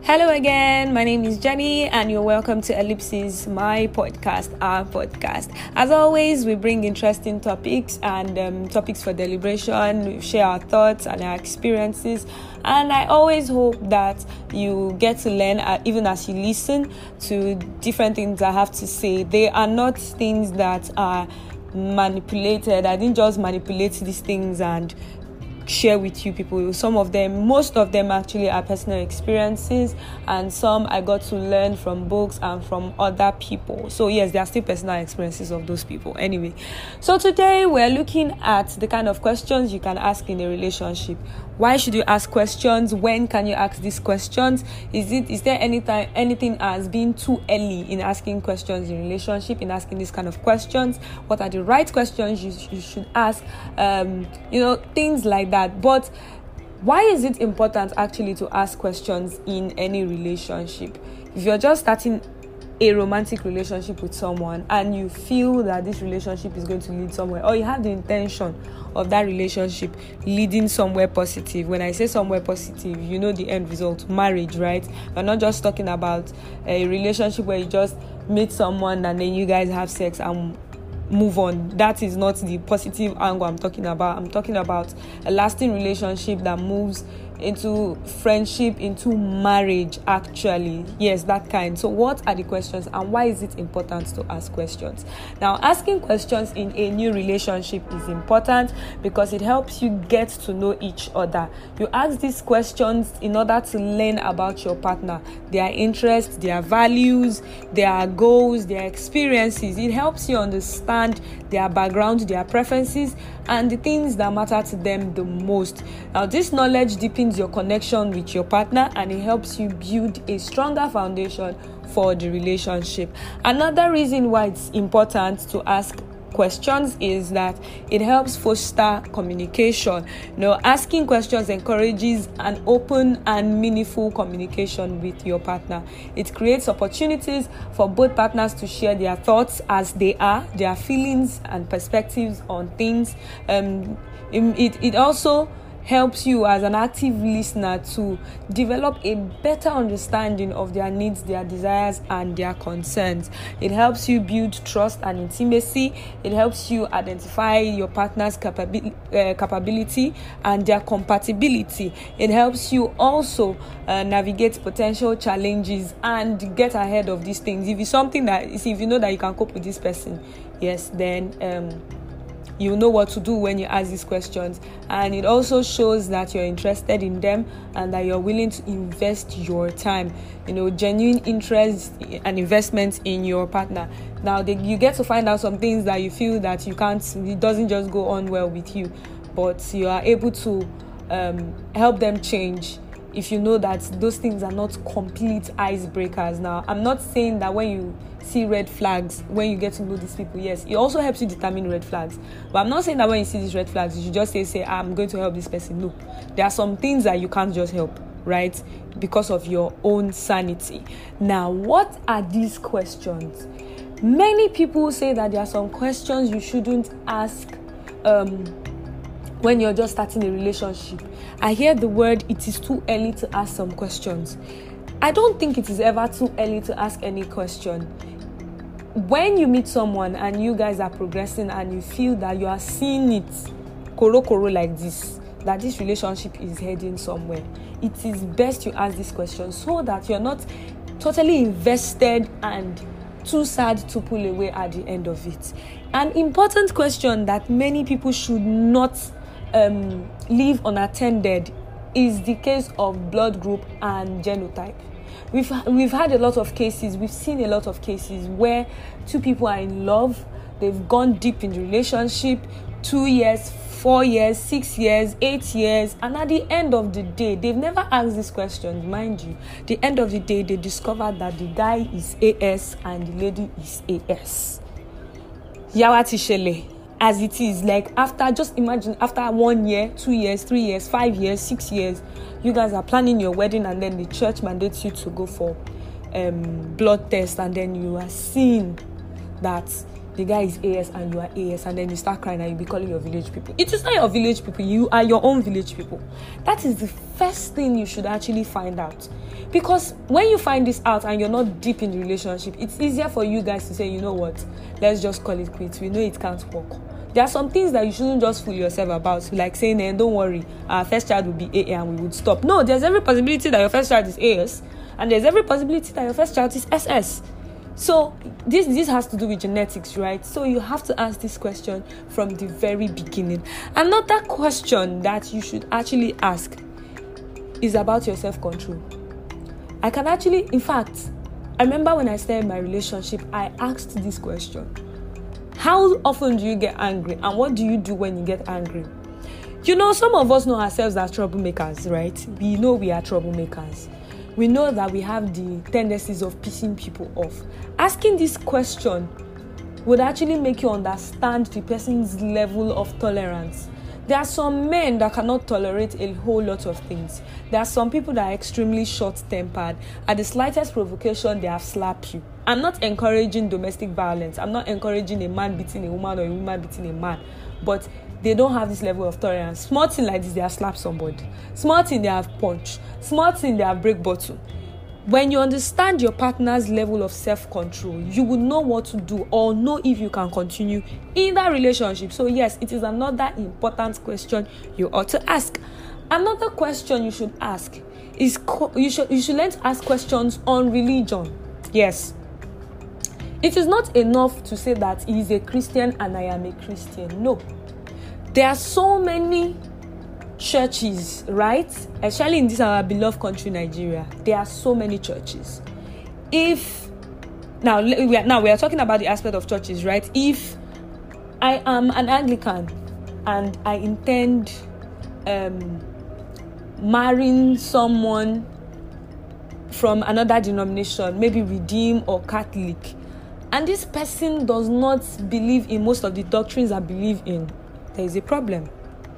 Hello again, my name is Jenny and you're welcome to Ellipsis, my podcast, our podcast. As always, we bring interesting topics and topics for deliberation. We share our thoughts and our experiences, and I always hope that you get to learn even as you listen to different things I have to say. They are not things that are manipulated. I didn't just manipulate these things and share with you people. Most of them actually are personal experiences, and some I got to learn from books and from other people. So yes, there are still personal experiences of those people. Anyway, so today we're looking at the kind of questions you can ask in a relationship. Why should you ask questions? When can you ask these questions? Is there anything as being too early in asking questions in relationship, in asking these kind of questions? What are the right questions you should ask? Things like that. But why is it important actually to ask questions in any relationship? If you're just starting a romantic relationship with someone and you feel that this relationship is going to lead somewhere, or you have the intention of that relationship leading somewhere positive. When I say somewhere positive, you know the end result, marriage, right? We're not just talking about a relationship where you just meet someone and then you guys have sex and move on. That is not the positive angle I'm talking about. I'm talking about a lasting relationship that moves into friendship, into marriage, actually. Yes, that kind. So what are the questions and why is it important to ask questions? Now, asking questions in a new relationship is important because it helps you get to know each other. You ask these questions in order to learn about your partner, their interests, their values, their goals, their experiences. It helps you understand their background, their preferences, and the things that matter to them the most. Now, this knowledge deepens your connection with your partner and it helps you build a stronger foundation for the relationship. Another reason why it's important to ask questions is that it helps foster communication. Asking questions encourages an open and meaningful communication with your partner. It creates opportunities for both partners to share their thoughts as they are, their feelings and perspectives on things. It also helps you as an active listener to develop a better understanding of their needs, their desires, and their concerns. It helps you build trust and intimacy. It helps you identify your partner's capability and their compatibility. It helps you also navigate potential challenges and get ahead of these things. If you know that you can cope with this person, yes, then you know what to do when you ask these questions. And it also shows that you're interested in them and that you're willing to invest your time, genuine interest and investment in your partner. Now, you get to find out some things that you feel that it doesn't just go on well with you, but you are able to help them change if you know that those things are not complete icebreakers. Now, I'm not saying that when you see red flags, when you get to know these people, yes, it also helps you determine red flags. But I'm not saying that when you see these red flags, you should just say, I'm going to help this person. No, there are some things that you can't just help, right? Because of your own sanity. Now, what are these questions? Many people say that there are some questions you shouldn't ask when you're just starting a relationship. I hear the word, it is too early to ask some questions. I don't think it is ever too early to ask any question. When you meet someone and you guys are progressing and you feel that you are seeing it koro like this, that this relationship is heading somewhere, it is best you ask this question so that you're not totally invested and too sad to pull away at the end of it. An important question that many people should not leave unattended is the case of blood group and genotype. We've had a lot of cases, we've seen a lot of cases where two people are in love, they've gone deep in the relationship, 2 years, 4 years, 6 years, 8 years, and at the end of the day, they've never asked these questions, mind you. The end of the day, they discovered that the guy is AS and the lady is AS. Yawati Shele. As it is, like just imagine after 1 year, 2 years, 3 years, 5 years, 6 years, you guys are planning your wedding and then the church mandates you to go for blood test and then you are seeing that the guy is AS and you are AS, and then you start crying and you be calling your village people. It is not your village people, you are your own village people. That is the first thing you should actually find out. Because when you find this out and you're not deep in the relationship, it's easier for you guys to say, you know what, let's just call it quits. We know it can't work. There are some things that you shouldn't just fool yourself about, like saying, don't worry, our first child will be AA and we would stop. No, there's every possibility that your first child is AS, and there's every possibility that your first child is SS. So this has to do with genetics, right? So you have to ask this question from the very beginning. Another question that you should actually ask is about your self-control. I remember when I started my relationship, I asked this question. How often do you get angry, and what do you do when you get angry? Some of us know ourselves as troublemakers, right? We know we are troublemakers. We know that we have the tendencies of pissing people off. Asking this question would actually make you understand the person's level of tolerance. There are some men that cannot tolerate a whole lot of things. There are some people that are extremely short-tempered. At the slightest provocation, they have slapped you. I'm not encouraging domestic violence. I'm not encouraging a man beating a woman or a woman beating a man. But they don't have this level of tolerance. Small thing like this, they have slapped somebody. Small thing, they have punched. Small thing, they have break bottle. When you understand your partner's level of self-control, you will know what to do or know if you can continue in that relationship. So yes, it is another important question you ought to ask. Another question you should ask is you should learn to ask questions on religion. Yes. It is not enough to say that he is a Christian and I am a Christian. No. There are so many churches, right? Especially in this our beloved country, Nigeria. There are so many churches. Now we are talking about the aspect of churches, right? If I am an Anglican and I intend marrying someone from another denomination, maybe Redeem or Catholic, and this person does not believe in most of the doctrines I believe in, there is a problem.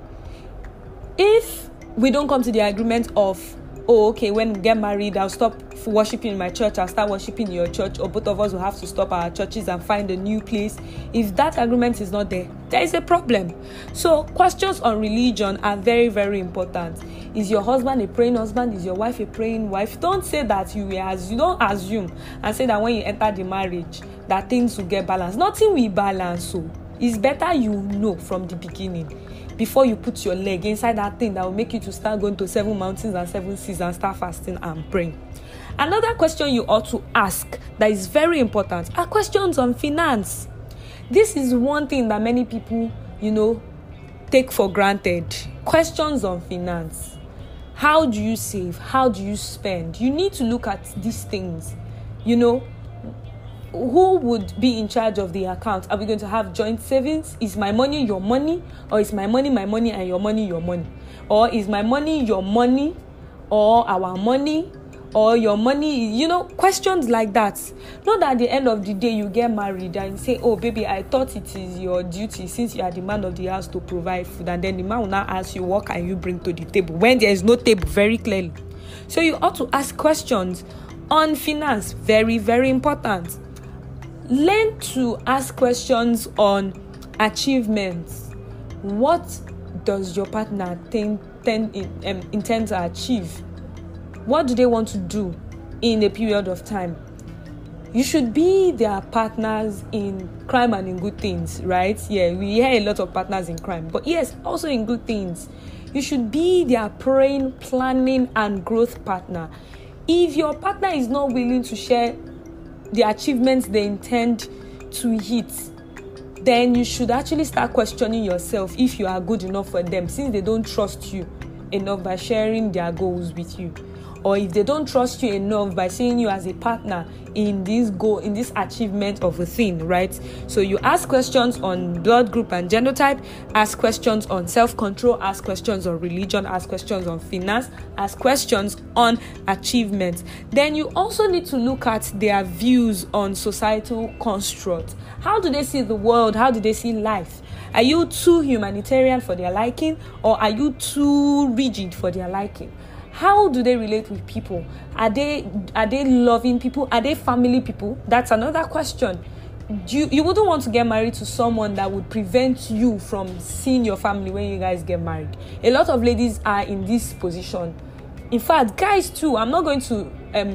If we don't come to the agreement of, when we get married, I'll stop worshiping in my church, I'll start worshiping in your church, or both of us will have to stop our churches and find a new place. If that agreement is not there, there is a problem. So questions on religion are very, very important. Is your husband a praying husband? Is your wife a praying wife? Don't say that you don't assume and say that when you enter the marriage that things will get balanced. Nothing will balance. So it's better you know from the beginning, before you put your leg inside that thing that will make you to start going to 7 mountains and 7 seas and start fasting and praying. Another question you ought to ask that is very important are questions on finance. This is one thing that many people, take for granted. Questions on finance. How do you save? How do you spend? You need to look at these things. Who would be in charge of the account? Are we going to have joint savings? Is my money your money? Or is my money and your money your money? Or is my money your money or our money or your money? Questions like that. Not that at the end of the day you get married and say, oh baby, I thought it is your duty since you are the man of the house to provide food, and then the man will now ask you, what can you bring to the table when there is no table, very clearly. So you ought to ask questions on finance. Very, very important. Learn to ask questions on achievements. What does your partner intend to achieve? What do they want to do in a period of time? You should be their partners in crime and in good things, right? Yeah, we hear a lot of partners in crime, but yes, also in good things. You should be their praying, planning, and growth partner. If your partner is not willing to share the achievements they intend to hit, then you should actually start questioning yourself if you are good enough for them, since they don't trust you enough by sharing their goals with you, or if they don't trust you enough by seeing you as a partner in this goal, in this achievement of a thing, right? So you ask questions on blood group and genotype, ask questions on self-control, ask questions on religion, ask questions on finance, ask questions on achievements. Then you also need to look at their views on societal construct. How do they see the world? How do they see life? Are you too humanitarian for their liking, or are you too rigid for their liking? How do they relate with people? Are they loving people? Are they family people? That's another question. you wouldn't want to get married to someone that would prevent you from seeing your family when you guys get married. A lot of ladies are in this position. In fact, guys too. I'm not going to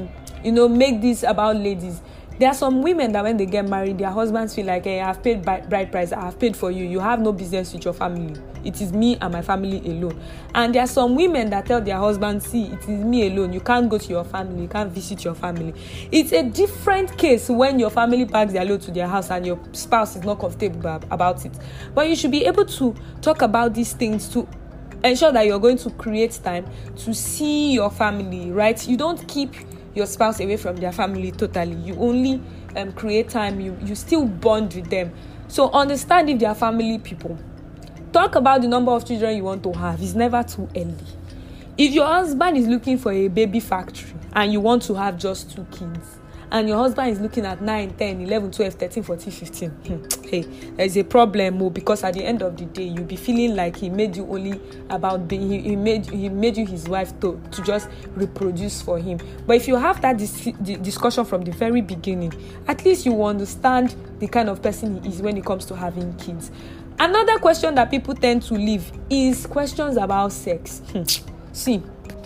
make this about ladies. There are some women that when they get married, their husbands feel like, hey, I've paid bride price, I have paid for you. You have no business with your family. It is me and my family alone. And there are some women that tell their husbands, see, it is me alone. You can't go to your family. You can't visit your family. It's a different case when your family packs their load to their house and your spouse is not comfortable about it. But you should be able to talk about these things to ensure that you're going to create time to see your family, right? You don't keep your spouse away from their family totally. You only create time. You still bond with them. So understand if they are family people. Talk about the number of children you want to have. It's never too early. If your husband is looking for a baby factory and you want to have just 2 kids, and your husband is looking at 9, 10, 11, 12, 13, 14, 15, hey, there's a problem, because at the end of the day, you'll be feeling like he made you only about being, he made you his wife to just reproduce for him. But if you have that discussion from the very beginning, at least you will understand the kind of person he is when it comes to having kids. Another question that people tend to leave is questions about sex. See,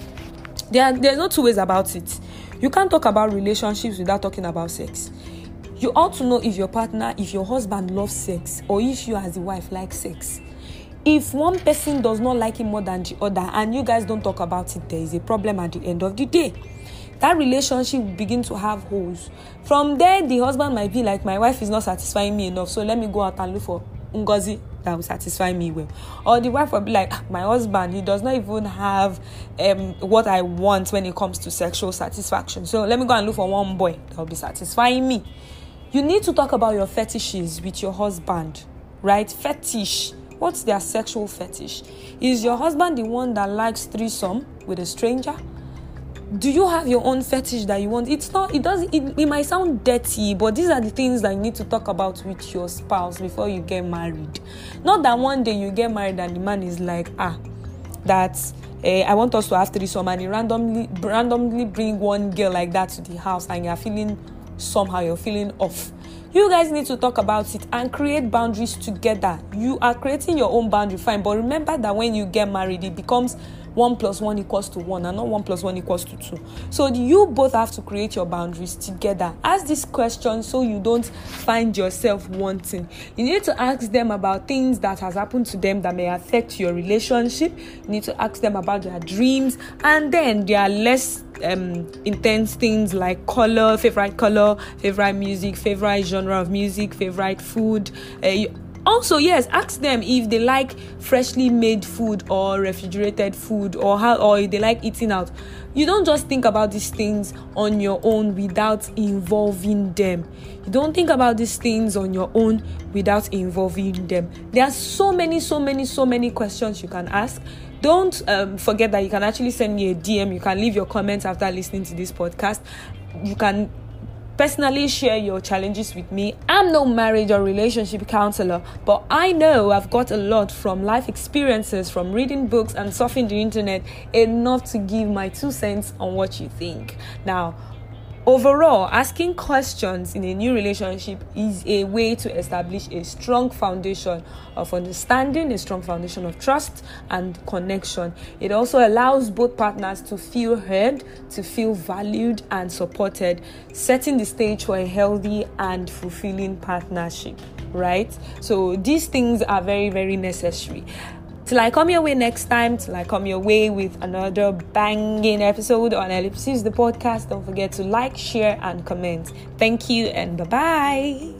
there's no 2 ways about it. You can't talk about relationships without talking about sex. You ought to know if your partner, if your husband loves sex, or if you as the wife like sex. If one person does not like it more than the other and you guys don't talk about it, there is a problem at the end of the day. That relationship will begin to have holes. From there, the husband might be like, my wife is not satisfying me enough, so let me go out and look for Ngozi that will satisfy me well. Or the wife will be like, my husband, he does not even have what I want when it comes to sexual satisfaction, so let me go and look for one boy that will be satisfying me. You need to talk about your fetishes with your husband, right? Fetish. What's their sexual fetish? Is your husband the one that likes threesome with a stranger? Do you have your own fetish that you want? It might sound dirty, but these are the things that you need to talk about with your spouse before you get married. Not that one day you get married and the man is like, I want us to have threesome, and he randomly bring one girl like that to the house and you're feeling off. You guys need to talk about it and create boundaries together. You are creating your own boundary, fine, but remember that when you get married, it becomes 1 + 1 = 1 and not 1 + 1 = 2. So you both have to create your boundaries together. Ask these questions so you don't find yourself wanting. You need to ask them about things that has happened to them that may affect your relationship. You need to ask them about their dreams, and then there are less intense things like favorite music, favorite genre of music, favorite food. Also, yes, ask them if they like freshly made food or refrigerated food, or if they like eating out. You don't just think about these things on your own without involving them. You don't think about these things on your own without involving them. There are so many questions you can ask. Don't forget that you can actually send me a DM. You can leave your comments after listening to this podcast. You can personally share your challenges with me. I'm no marriage or relationship counselor, but I know I've got a lot from life experiences, from reading books and surfing the internet, enough to give my 2 cents on what you think. Now, overall, asking questions in a new relationship is a way to establish a strong foundation of understanding, a strong foundation of trust and connection. It also allows both partners to feel heard, to feel valued and supported, setting the stage for a healthy and fulfilling partnership, right? So these things are very, very necessary. Till I come your way next time, till I come your way with another banging episode on Ellipsis, the podcast, don't forget to like, share, and comment. Thank you, and bye-bye.